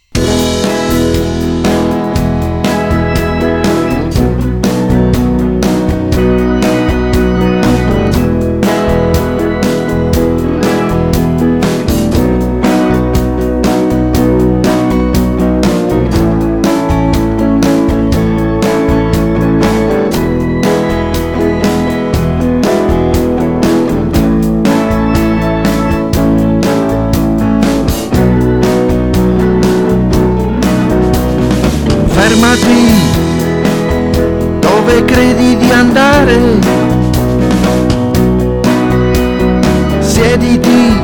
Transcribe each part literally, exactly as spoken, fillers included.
Fermati, dove credi di andare? Siediti,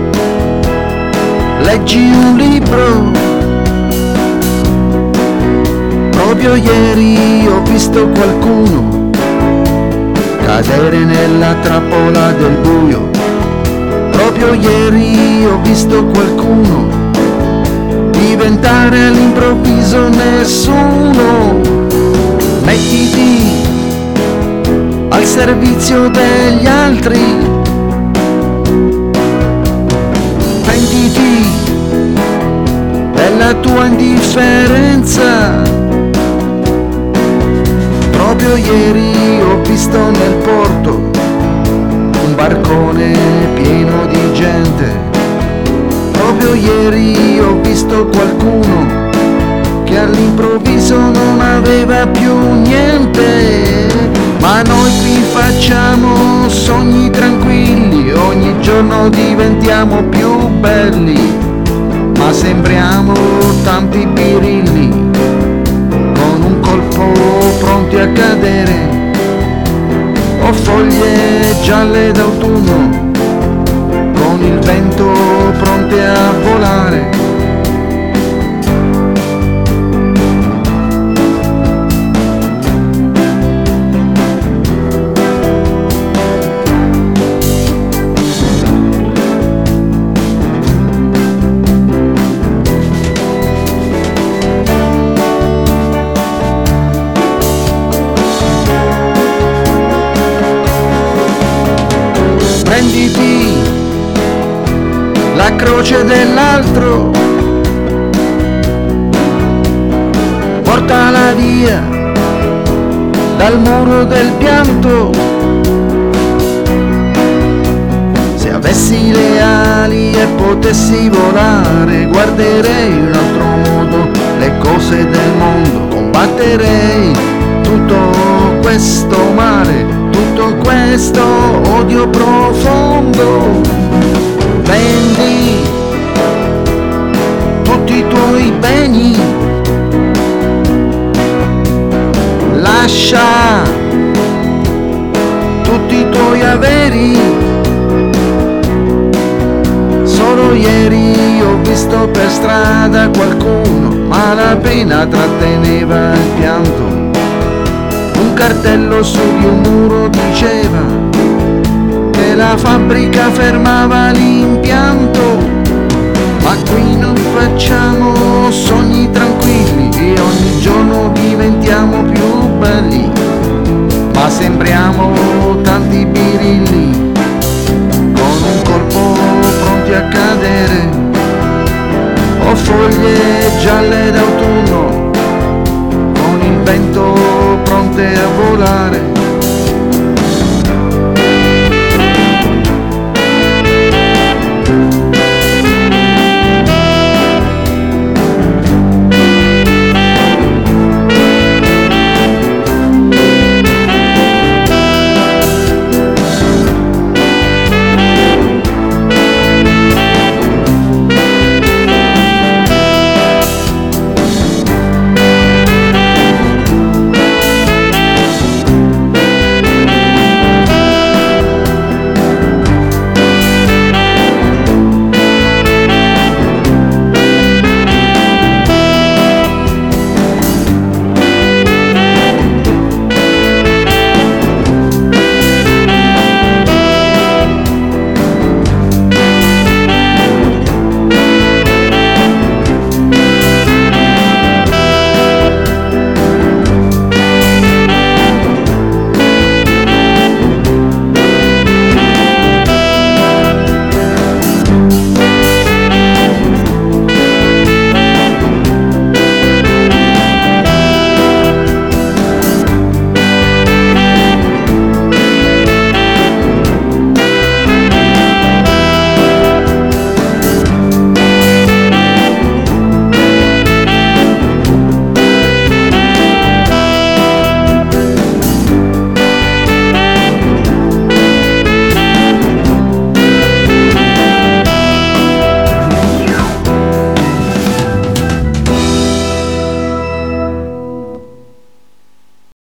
leggi un libro. Proprio ieri ho visto qualcuno cadere nella trappola del buio. Proprio ieri ho visto qualcuno diventare all'improvviso nessuno. Mettiti al servizio degli altri, pentiti della tua indifferenza. Proprio ieri ho visto nel porto un barcone pieno di gente. Proprio ieri ho visto qualcuno che all'improvviso non aveva più niente. Ma noi qui facciamo sogni tranquilli, ogni giorno diventiamo più belli, ma sembriamo tanti birilli, con un colpo pronti a cadere, o foglie gialle d'autunno con il vento pronte a volare. Prenditi la croce dell'altro, portala via dal muro del pianto. Se avessi le ali e potessi volare, guarderei in un altro modo le cose del mondo, combatterei tutto questo male, tutto questo odio profondo. Vendi tutti i tuoi beni, lascia tutti i tuoi averi. Solo ieri ho visto per strada qualcuno, ma la pena tratteneva il pianto. Un cartello su di un muro diceva che la fabbrica fermava l'impianto. Ma qui non facciamo sogni tranquilli e ogni giorno diventiamo più belli, ma sembriamo tanti birilli, con un colpo pronti a cadere, o foglie gialle da